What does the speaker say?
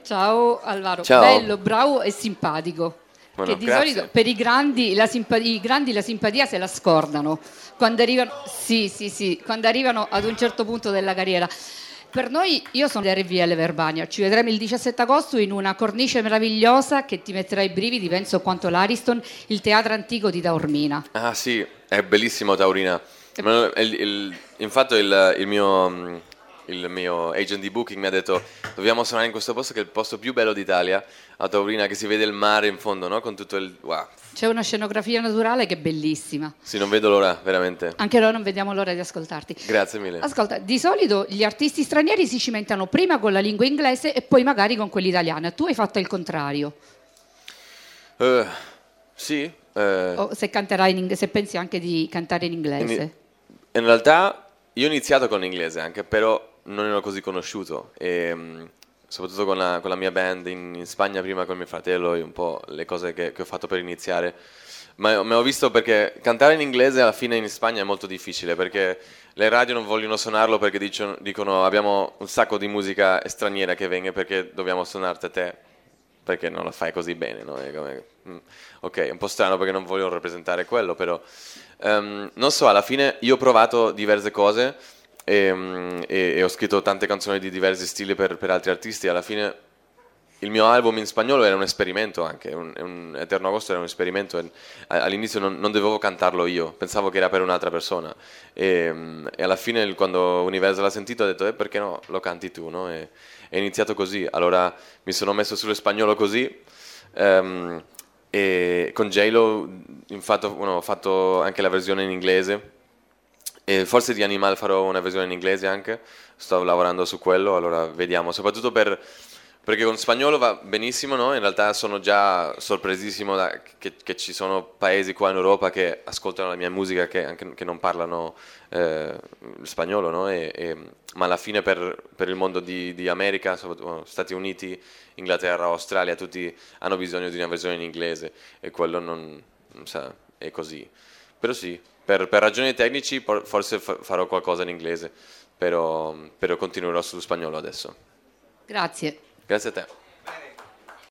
Ciao Alvaro, Ciao. bello, bravo e simpatico. Bueno, Che di grazie. solito per i grandi la simpatia se la scordano quando arrivano, sì, quando arrivano ad un certo punto della carriera. Per noi, io sono dell'RVL Verbania, ci vedremo il 17 agosto in una cornice meravigliosa che ti metterà i brividi, penso quanto l'Ariston, il teatro antico di Taormina. Ah sì, è bellissimo Taorina. Infatti il mio agent di booking mi ha detto dobbiamo suonare in questo posto che è il posto più bello d'Italia, a Taorina, che si vede il mare in fondo, no? Con tutto il... Wow. C'è una scenografia naturale che è bellissima. Sì, non vedo l'ora, veramente. Anche noi non vediamo l'ora di ascoltarti. Grazie mille. Ascolta, di solito gli artisti stranieri si cimentano prima con la lingua inglese e poi magari con quella italiana. Tu hai fatto il contrario. Sì, O se canterai se pensi anche di cantare in inglese. in realtà io ho iniziato con l'inglese anche, però non ero così conosciuto. Soprattutto con la mia band in Spagna prima con mio fratello e un po' le cose che ho fatto per iniziare. Ma ho visto perché cantare in inglese alla fine in Spagna è molto difficile perché le radio non vogliono suonarlo perché dicono abbiamo un sacco di musica straniera che viene perché dobbiamo suonarti te perché non la fai così bene, no? Ok, è un po' strano perché non voglio rappresentare quello, però non so, alla fine io ho provato diverse cose e ho scritto tante canzoni di diversi stili per altri artisti. Alla fine il mio album in spagnolo era un esperimento anche, un Eterno Agosto era un esperimento. All'inizio non dovevo cantarlo io, pensavo che era per un'altra persona e alla fine quando Universal l'ha sentito ha detto perché no, lo canti tu, no? E è iniziato così, allora mi sono messo sullo spagnolo così e con J-Lo infatti ho fatto anche la versione in inglese. E forse di Animal farò una versione in inglese anche, sto lavorando su quello, allora vediamo, soprattutto perché con spagnolo va benissimo, no? In realtà sono già sorpresissimo che ci sono paesi qua in Europa che ascoltano la mia musica che non parlano spagnolo, no? Ma alla fine per il mondo di America, soprattutto Stati Uniti, Inghilterra, Australia, tutti hanno bisogno di una versione in inglese e quello non sa, è così. Però sì, per ragioni tecnici forse farò qualcosa in inglese, però continuerò sullo spagnolo adesso. Grazie. Grazie a te.